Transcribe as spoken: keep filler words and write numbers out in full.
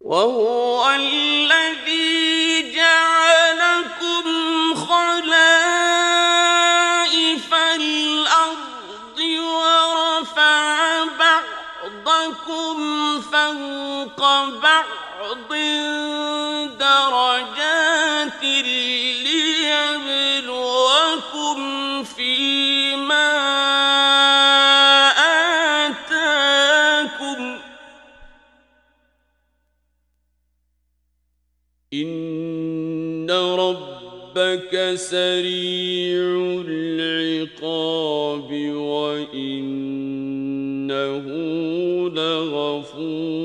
وهو الذي جعلكم خلائف الأرض ورفع بعضكم فوق بعض درجات ليبلوكم فيما آتاكم إن ربك سريع العقاب وإنه لغفور